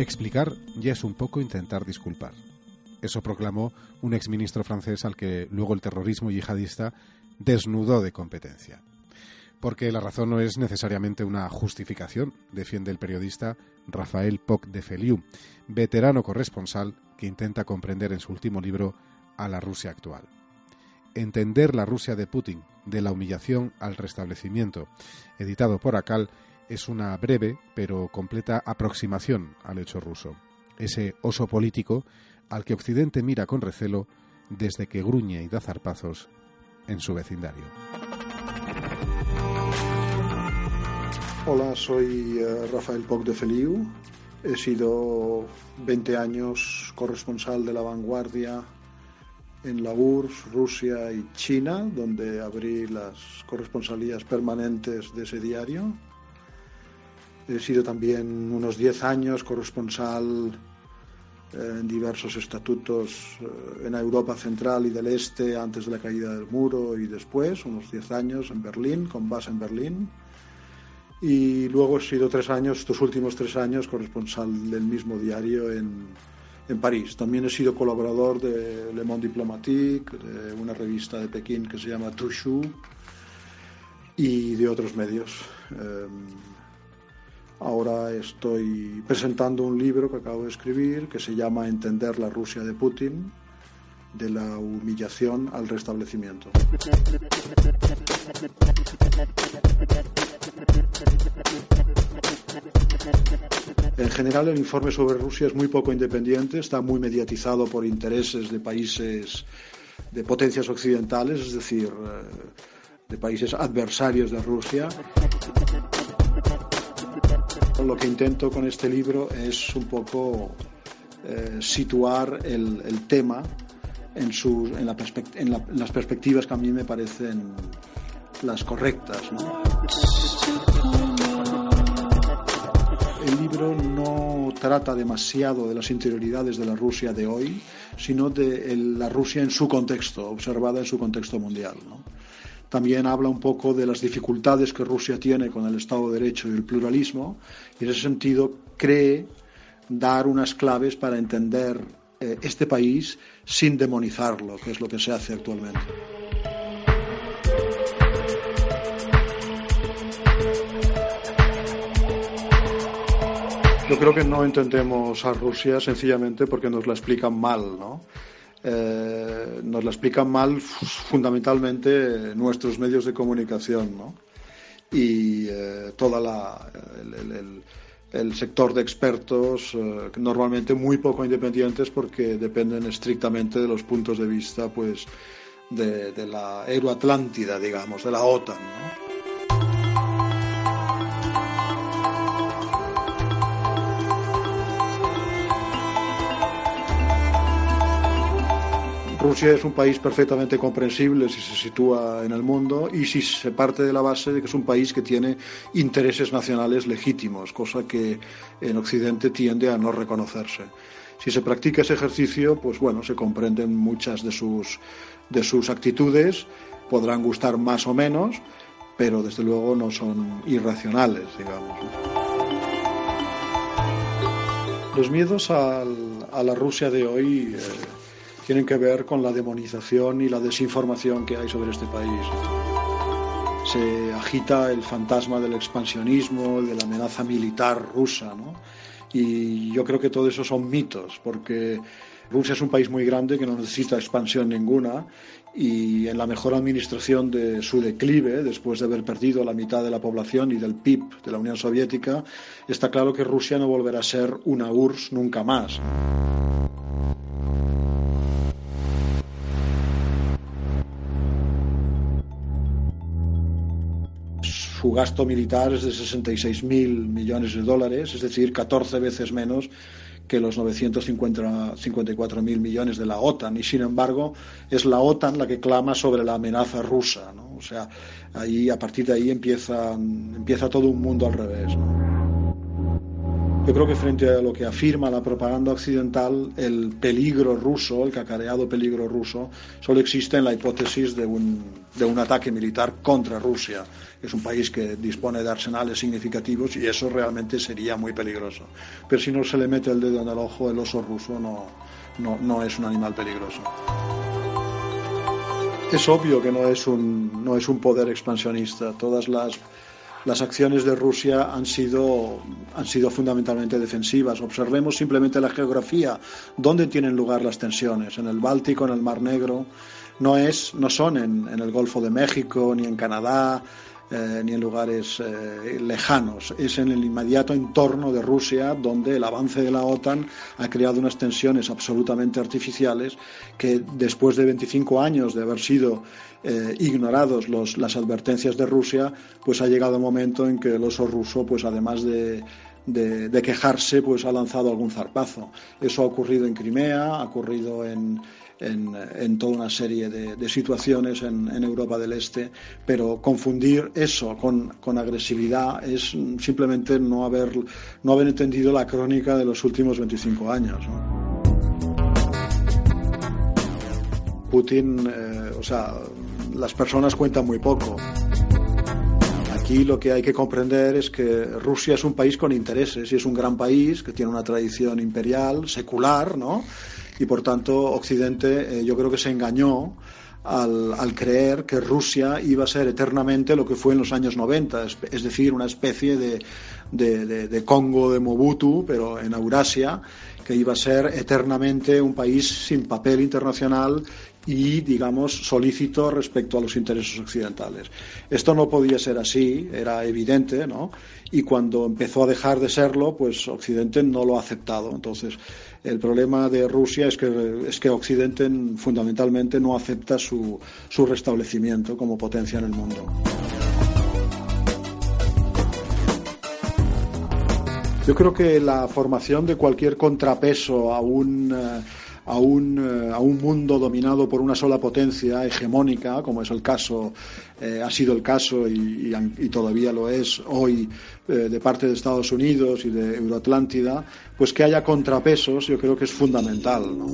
Explicar ya es un poco intentar disculpar. Eso proclamó un exministro francés al que luego el terrorismo yihadista desnudó de competencia. Porque la razón no es necesariamente una justificación, defiende el periodista Raphaël Poch de Feliu, veterano corresponsal que intenta comprender en su último libro a la Rusia actual. Entender la Rusia de Putin, de la humillación al restablecimiento, editado por Akal, es una breve pero completa aproximación al hecho ruso, ese oso político al que Occidente mira con recelo desde que gruñe y da zarpazos en su vecindario. Hola, soy Raphaël Poch de Feliu. He sido 20 años corresponsal de La Vanguardia en la URSS, Rusia y China, donde abrí las corresponsalías permanentes de ese diario. He sido también unos 10 años corresponsal en diversos estatutos en Europa Central y del Este antes de la caída del muro y después, unos 10 años en Berlín, con base en Berlín. Y luego he sido 3 años, estos últimos 3 años, corresponsal del mismo diario en París. También he sido colaborador de Le Monde Diplomatique, de una revista de Pekín que se llama Tushu y de otros medios. Ahora estoy presentando un libro que acabo de escribir que se llama Entender la Rusia de Putin, de la humillación al restablecimiento. En general, el informe sobre Rusia es muy poco independiente, está muy mediatizado por intereses de países, de potencias occidentales, es decir, de países adversarios de Rusia. Lo que intento con este libro es un poco situar el tema en las perspectivas que a mí me parecen las correctas, ¿no? El libro no trata demasiado de las interioridades de la Rusia de hoy, sino de la Rusia en su contexto, observada en su contexto mundial, ¿no? También habla un poco de las dificultades que Rusia tiene con el Estado de Derecho y el pluralismo, y en ese sentido cree dar unas claves para entender este país sin demonizarlo, que es lo que se hace actualmente. Yo creo que no entendemos a Rusia sencillamente porque nos la explican mal, ¿no? Nos la explican mal fundamentalmente nuestros medios de comunicación, ¿no? Y el sector de expertos, normalmente muy poco independientes porque dependen estrictamente de los puntos de vista, pues, de la Euroatlántida, digamos, de la OTAN, ¿no? Rusia es un país perfectamente comprensible si se sitúa en el mundo y si se parte de la base de que es un país que tiene intereses nacionales legítimos, cosa que en Occidente tiende a no reconocerse. Si se practica ese ejercicio, pues bueno, se comprenden muchas de sus actitudes, podrán gustar más o menos, pero desde luego no son irracionales, digamos. Los miedos a la Rusia de hoy tienen que ver con la demonización y la desinformación que hay sobre este país. Se agita el fantasma del expansionismo, de la amenaza militar rusa, ¿no? Y yo creo que todo eso son mitos, porque Rusia es un país muy grande que no necesita expansión ninguna y en la mejor administración de su declive, después de haber perdido la mitad de la población y del PIB de la Unión Soviética, está claro que Rusia no volverá a ser una URSS nunca más. Su gasto militar es de 66.000 millones de dólares, es decir, 14 veces menos que los 954.000 millones de la OTAN, y sin embargo es la OTAN la que clama sobre la amenaza rusa, ¿no? O sea, ahí, a partir de ahí empieza todo un mundo al revés, ¿no? Yo creo que frente a lo que afirma la propaganda occidental, el peligro ruso, el cacareado peligro ruso, solo existe en la hipótesis de un ataque militar contra Rusia. Es un país que dispone de arsenales significativos y eso realmente sería muy peligroso. Pero si no se le mete el dedo en el ojo, el oso ruso no es un animal peligroso. Es obvio que no es un poder expansionista. Todas las acciones de Rusia han sido fundamentalmente defensivas. Observemos simplemente la geografía, dónde tienen lugar las tensiones, en el Báltico, en el Mar Negro, no son en el Golfo de México, ni en Canadá, ni en lugares lejanos. Es en el inmediato entorno de Rusia, donde el avance de la OTAN ha creado unas tensiones absolutamente artificiales que, después de 25 años de haber sido ignorados las advertencias de Rusia, pues ha llegado un momento en que el oso ruso, pues además de quejarse, pues ha lanzado algún zarpazo. Eso ha ocurrido en Crimea, ha ocurrido en toda una serie de situaciones en Europa del Este, pero confundir eso con agresividad es simplemente no haber entendido la crónica de los últimos 25 años, ¿no? Putin, las personas cuentan muy poco. Aquí lo que hay que comprender es que Rusia es un país con intereses y es un gran país que tiene una tradición imperial, secular, ¿no? Y por tanto Occidente yo creo que se engañó al creer que Rusia iba a ser eternamente lo que fue en los años 90, es decir, una especie de Congo de Mobutu, pero en Eurasia, que iba a ser eternamente un país sin papel internacional y, digamos, solícito respecto a los intereses occidentales. Esto no podía ser así, era evidente, ¿no? Y cuando empezó a dejar de serlo, pues Occidente no lo ha aceptado. Entonces, el problema de Rusia es que Occidente fundamentalmente no acepta su restablecimiento como potencia en el mundo. Yo creo que la formación de cualquier contrapeso a un mundo dominado por una sola potencia hegemónica, como es el caso, ha sido el caso y todavía lo es hoy de parte de Estados Unidos y de Euroatlántida, pues que haya contrapesos, yo creo que es fundamental, ¿no?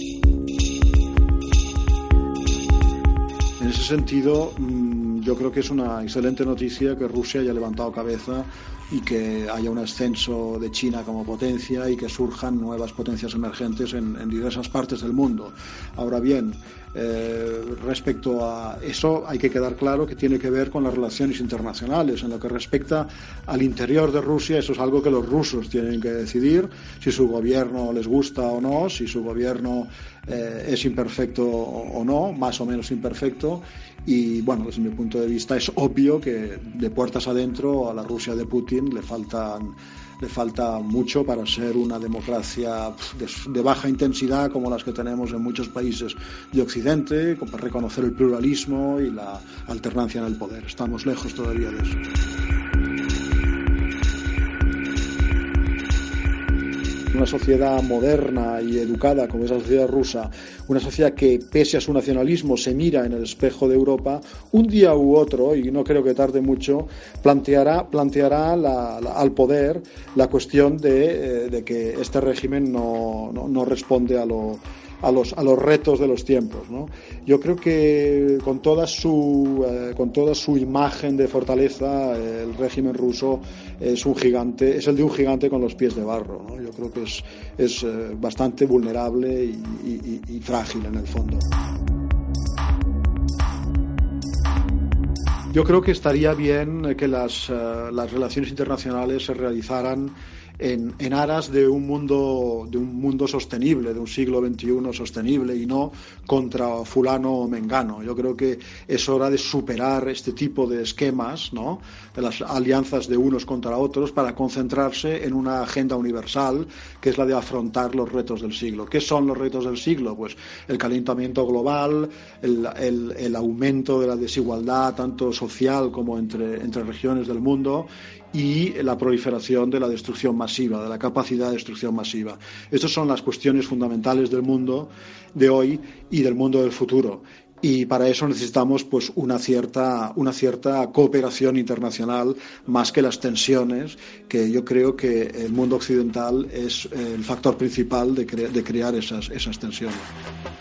En ese sentido, yo creo que es una excelente noticia que Rusia haya levantado cabeza y que haya un ascenso de China como potencia y que surjan nuevas potencias emergentes en diversas partes del mundo. Ahora bien, respecto a eso hay que quedar claro que tiene que ver con las relaciones internacionales. En lo que respecta al interior de Rusia, eso es algo que los rusos tienen que decidir, si su gobierno les gusta o no, si su gobierno es imperfecto o no, más o menos imperfecto. Y bueno, desde mi punto de vista es obvio que de puertas adentro a la Rusia de Putin le falta mucho para ser una democracia de baja intensidad como las que tenemos en muchos países de Occidente, para reconocer el pluralismo y la alternancia en el poder. Estamos lejos todavía de eso. Una sociedad moderna y educada como es la sociedad rusa, una sociedad que pese a su nacionalismo se mira en el espejo de Europa, un día u otro, y no creo que tarde mucho, planteará al poder la cuestión de que este régimen no responde a los retos de los tiempos, ¿no? Yo creo que con toda su imagen de fortaleza, el régimen ruso es el de un gigante con los pies de barro, ¿no? Yo creo que es bastante vulnerable y frágil en el fondo. Yo creo que estaría bien que las relaciones internacionales se realizaran en aras de un mundo sostenible, de un siglo XXI sostenible y no contra fulano o mengano. Yo creo que es hora de superar este tipo de esquemas, ¿no?, de las alianzas de unos contra otros, para concentrarse en una agenda universal que es la de afrontar los retos del siglo. ¿Qué son los retos del siglo? Pues el calentamiento global, el aumento de la desigualdad tanto social como entre regiones del mundo, y la proliferación de la destrucción masiva, de la capacidad de destrucción masiva. Estas son las cuestiones fundamentales del mundo de hoy y del mundo del futuro. Y para eso necesitamos pues una cierta cooperación internacional, más que las tensiones, que yo creo que el mundo occidental es el factor principal de crear esas tensiones.